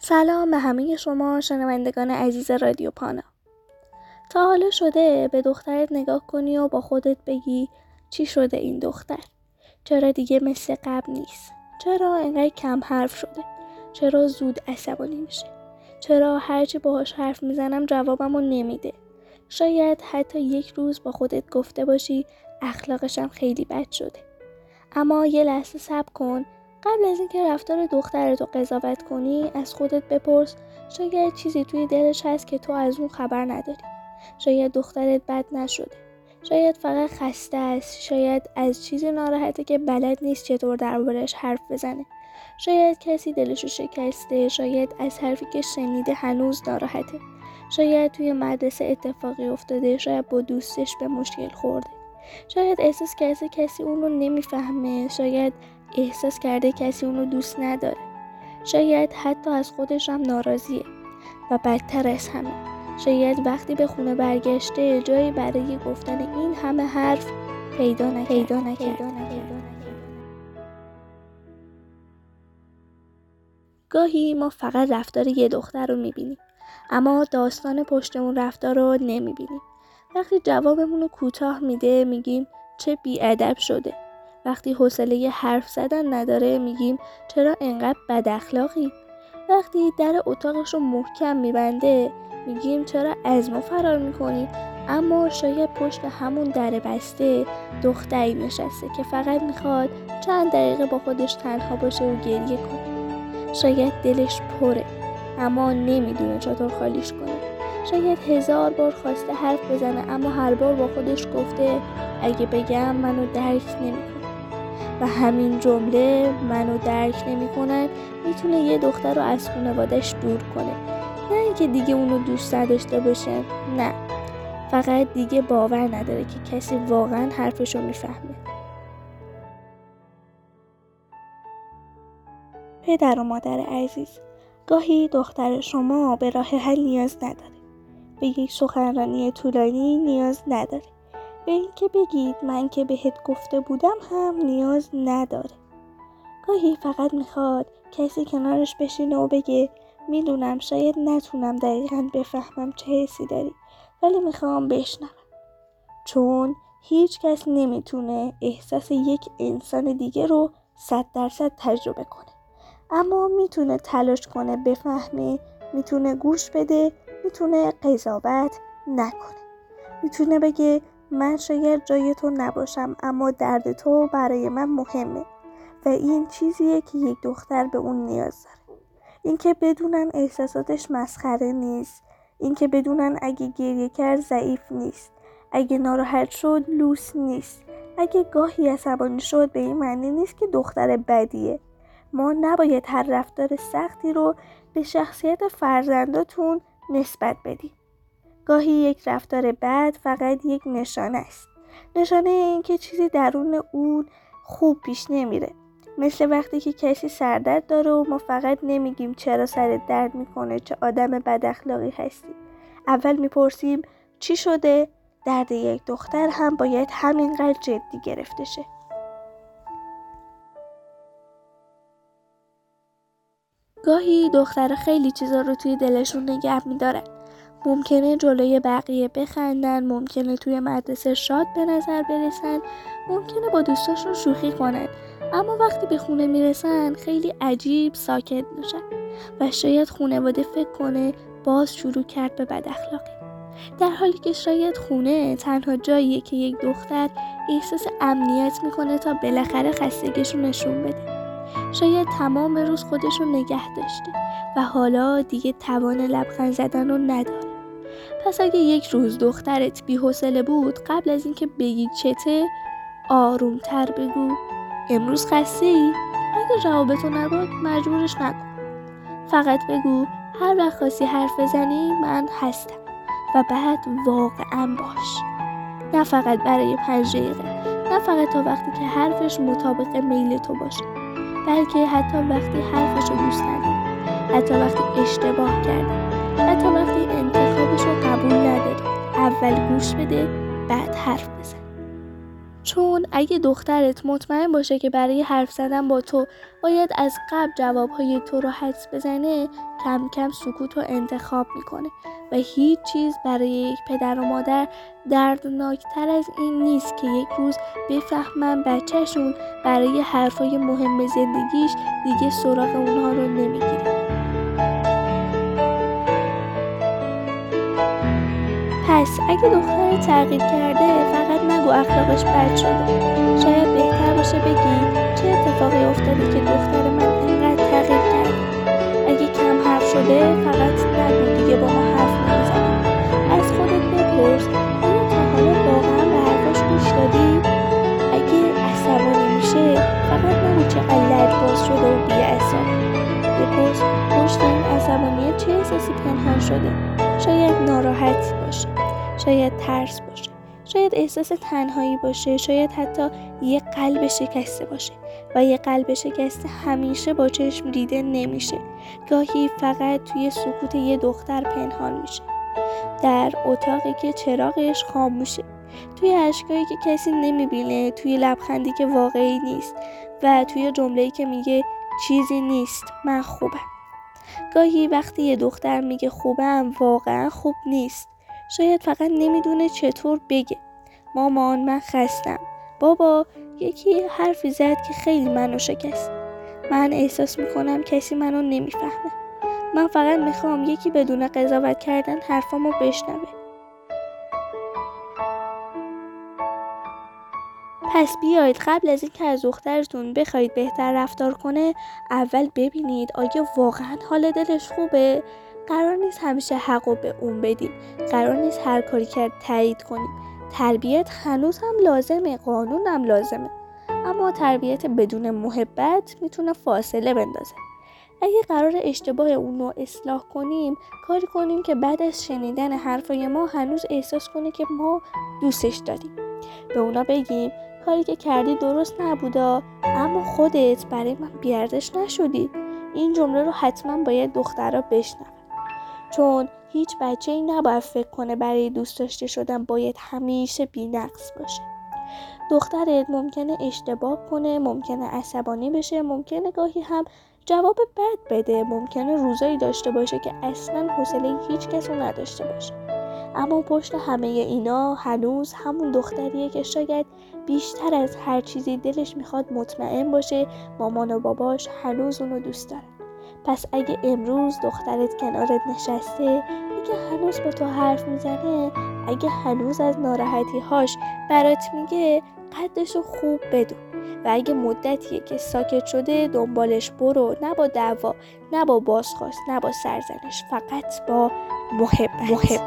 سلام به همه شما شنوندگان عزیز رادیو پانا. تا حالا شده به دخترت نگاه کنی و با خودت بگی چی شده این دختر؟ چرا دیگه مثل قبل نیست؟ چرا انقدر کم حرف شده؟ چرا زود عصبانی میشه؟ چرا هرچی باهاش حرف میزنم جوابمو نمیده؟ شاید حتی یک روز با خودت گفته باشی اخلاقشم خیلی بد شده. اما یه لحظه صبر کن. قبل از اینکه رفتار دخترتو قضاوت کنی از خودت بپرس شاید چیزی توی دلش هست که تو از اون خبر نداری. شاید دخترت بد نشده. شاید فقط خسته است. شاید از چیزی ناراحته که بلد نیست چطور دربارش حرف بزنه. شاید کسی دلشو شکسته. شاید از حرفی که شنیده هنوز ناراحته. شاید توی مدرسه اتفاقی افتاده. شاید با دوستش به مشکل خورده. شاید احساس کرده کسی اون رو نمیفهمه. شاید احساس کرده کسی اون رو دوست نداره. شاید حتی از خودش هم ناراضیه. و بدتر از همه شاید وقتی به خونه برگشته جایی برای گفتن این همه حرف پیدا نکرده. گاهی ما فقط رفتار یه دختر رو میبینیم اما داستان پشت اون رفتار رو نمیبینیم. وقتی جوابمون رو کوتاه میده میگیم چه بی‌ادب شده. وقتی حوصله حرف زدن نداره میگیم چرا انقدر بد اخلاقی. وقتی در اتاقش رو محکم میبنده میگیم چرا از ما فرار میکنی. اما شاید پشت همون در بسته دختری نشسته که فقط میخواد چند دقیقه با خودش تنها باشه و گریه کنه. شاید دلش پره اما نمیدونه چطور خالیش کنه. شاید 1000 بار خواسته حرف بزنه اما هر بار با خودش گفته اگه بگم منو درک نمیکنه. و همین جمله منو درک نمیکنن میتونه یه دختر رو از خانواده‌اش دور کنه. نه اینکه دیگه اونو دوست نداشته باشه، نه، فقط دیگه باور نداره که کسی واقعا حرفشو میفهمه. پدر و مادر عزیز، گاهی دختر شما به راه حل نیاز نداره. به یک سخنرانی طولانی نیاز نداره. به اینکه بگید من که بهت گفته بودم هم نیاز نداره. گاهی فقط میخواد کسی کنارش بشینه و بگه میدونم شاید نتونم دقیقاً بفهمم چه حسی داری ولی میخوام بشنوم. چون هیچ کس نمیتونه احساس یک انسان دیگه رو 100% تجربه کنه. اما میتونه تلاش کنه بفهمه، میتونه گوش بده، میتونه قضاوت نکنه. میتونه بگه من شاید جای تو نباشم اما درد تو برای من مهمه. و این چیزیه که یک دختر به اون نیاز داره. این که بدونن احساساتش مسخره نیست. این که بدونن اگه گریه کرد ضعیف نیست. اگه ناراحت شد لوس نیست. اگه گاهی عصبانی شد به این معنی نیست که دختر بدیه. ما نباید هر رفتار سختی رو به شخصیت فرزنداتون نسبت بدیم. گاهی یک رفتار بد فقط یک نشانه است. نشانه این که چیزی درون اون خوب پیش نمیره. مثل وقتی که کسی سردرد داره و ما فقط نمیگیم چرا سرت درد میکنه، چه آدم بد اخلاقی هستی. اول میپرسیم چی شده؟ درد یک دختر هم باید همینقدر جدی گرفته شه. گاهی دختر خیلی چیزا رو توی دلشون نگه میدارن. ممکنه جلوی بقیه بخندن، ممکنه توی مدرسه شاد به نظر برسن، ممکنه با دوستاشون شوخی کنن، اما وقتی به خونه میرسن خیلی عجیب ساکت میشن و شاید خانواده فکر کنه باز شروع کرد به بد اخلاقی. در حالی که شاید خونه تنها جاییه که یک دختر احساس امنیت میکنه تا بالاخره خستگیشو نشون بده. شاید تمام روز خودشو نگه داشته و حالا دیگه توان لبخند زدن رو نداره. پس اگه یک روز دخترت بی‌حوصله بود قبل از اینکه بگی چته آرومتر بگو امروز خسته ای؟ اگه جوابتو نداد مجبورش نکن. فقط بگو هر وقت خواستی حرف بزنی من هستم و بعد واقعا باش. نه فقط برای 5 دقیقه، نه فقط تا وقتی که حرفش مطابق میل تو باشه، بلکه حتی وقتی حرفشو دوست نداری، حتی وقتی اشتباه کرده، حتی وقتی انتخابشو قبول نداری. اول گوش بده بعد حرف بزن. چون اگه دخترت مطمئن باشه که برای حرف زدن با تو باید از قبل جوابهای تو رو حدس بزنه، کم کم سکوت رو انتخاب میکنه و هیچ چیز برای یک پدر و مادر دردناکتر از این نیست که یک روز بفهمن بچهشون برای حرفای مهم زندگیش دیگه سراغ اونها رو نمیگیره. پس اگه دختر تغییر کرده فقط نگو اخلاقش بد شده. شاید بهتر باشه بگی چه اتفاقی افتاده که دختر من اینقدر تغییر کرده. اگه کم حرف شده فقط نگو دیگه با ما حرف نمیزنه. از خودت بپرس آیا تا حالا واقعا به حرفاش گوش دادی؟ اگه عصبانی میشه فقط نگو چقدر لجباز شده و بی‌اعصابه. بپرس پشت این عصبانیت چه احساسی پنهان شده. شاید ناراحت باشه، شاید ترس باشه، شاید احساس تنهایی باشه، شاید حتی یه قلب شکسته باشه و یه قلب شکسته همیشه با چشم دیده نمیشه. گاهی فقط توی سکوت یه دختر پنهان میشه، در اتاقی که چراغش خاموشه، توی اشکایی که کسی نمیبینه، توی لبخندی که واقعی نیست و توی جمله‌ای که میگه چیزی نیست من خوبم. گاهی وقتی یه دختر میگه خوبم واقعا خوب نیست. شاید فقط نمیدونه چطور بگه. مامان من خستم. بابا یکی حرفی زد که خیلی منو شکست. من احساس میکنم کسی منو نمیفهمه. من فقط میخوام یکی بدون قضاوت کردن حرفامو بشنوه. پس بیاید قبل از اینکه از دخترتون بخواید بهتر رفتار کنه اول ببینید آیا واقعا حال دلش خوبه؟ قرار نیست همیشه حقو به اون بدیم. قرار نیست هر کاری کرد تایید کنیم. تربیت هنوز هم لازمه، قانون هم لازمه. اما تربیت بدون محبت میتونه فاصله بندازه. اگه قرار اشتباه اونو اصلاح کنیم، کاری کنیم که بعد از شنیدن حرفای ما هنوز احساس کنه که ما دوستش داریم. به اونا بگیم کاری که کردی درست نبودا، اما خودت برای من بی‌ارزش نشدی. این جمله رو حتما باید دخترها بشنون، چون هیچ بچه‌ای نباید فکر کنه برای دوست داشته شدن باید همیشه بی‌نقص باشه. دخترت ممکنه اشتباه کنه، ممکنه عصبانی بشه، ممکنه گاهی هم جواب بد بده، ممکنه روزایی داشته باشه که اصلا حوصله هیچ کس رو نداشته باشه. اما پشت همه اینا هنوز همون دختریه که شاید بیشتر از هر چیزی دلش میخواد مطمئن باشه مامان و باباش هنوز اونو دوست دارن. پس اگه امروز دخترت کنارت نشسته، اگه هنوز با تو حرف میزنه، اگه هنوز از ناراحتی‌هاش برات میگه، قدرشو خوب بدون. و اگه مدتیه که ساکت شده دنبالش برو، نه با دعوا، نه با بازخواست، نه با سرزنش، فقط با محبت.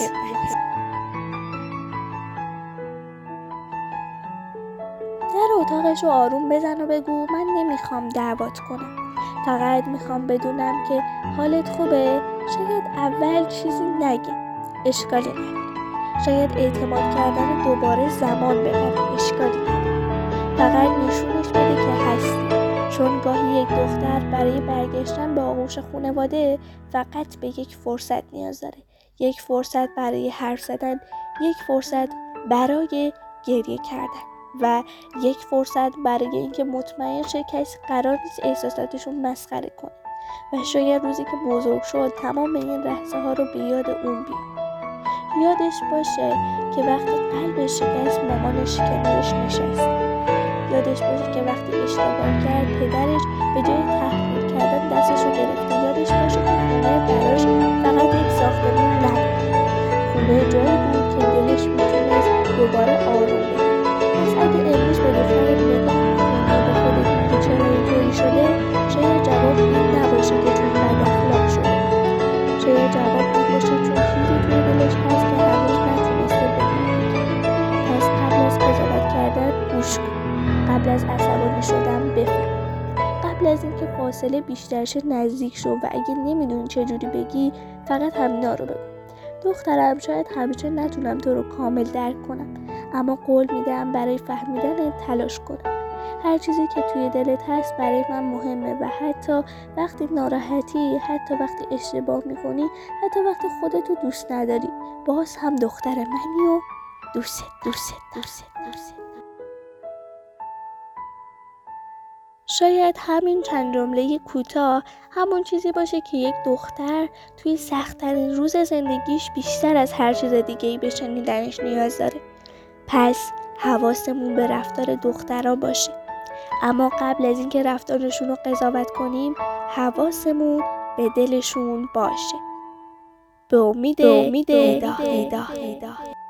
در اتاقش رو آروم بزن و بگو من نمیخوام دعوات کنم، فقط میخوام بدونم که حالت خوبه. شاید اول چیزی نگه، اشکالی نداره. شاید اعتماد کردن دوباره زمان ببره، اشکالی نداره. فقط نشونش بده که هستی، چون گاهی یک دختر برای برگشتن به آغوش خانواده فقط به یک فرصت نیاز داره. یک فرصت برای حرف زدن، یک فرصت برای گریه کردن و یک فرصت برای اینکه مطمئن شه کسی قرار نیست احساساتشون مسخره کنه. و شاید روزی که بزرگ شد تمام این لحظه ها رو به یاد اون بیاره. یادش باشه که وقتی قلبش شکست مامانش کنارش نشست. یادش باشه که وقتی اشتباه کرد پدرش به جای تحقیر کردن دستشو گرفته. یادش باشه که خونه براش فقط یک ساختمون نبود. خونه جایی بود که دلش میتونست دوباره آروم بگیره. پس اگه امروز به دخترت نگاه میکنی به خودت میگه چرا اینطوری شده، شاید جواب این نباشه که چون بد اخلاق شده. شاید جواب این باشه چون چیزی توی دلش هست که هنوز نتونسته بگه. پس قبل از قضاوت کردن گوش کن. قبل از عصبانی شدن بفهم. قبل از اینکه فاصله بیشتر شه نزدیک شو و اگه نمیدونی چجوری بگی فقط همینا رو بگو. دخترم شاید همیشه نتونم تو رو کامل درک کنم، اما قول میدم برای فهمیدن تلاش کنم. هر چیزی که توی دلت هست برای من مهمه و حتی وقتی ناراحتی، حتی وقتی اشتباه میکنی، حتی وقتی خودتو دوست نداری، باز هم دختر منی و دوست. شاید همین چند جمله کوتاه همون چیزی باشه که یک دختر توی سخت‌ترین روز زندگیش بیشتر از هر چیز دیگه‌ای به شنیدنش نیاز داره. پس حواسمون به رفتار دخترها باشه. اما قبل از اینکه رفتارشون رو قضاوت کنیم، حواسمون به دلشون باشه. به امید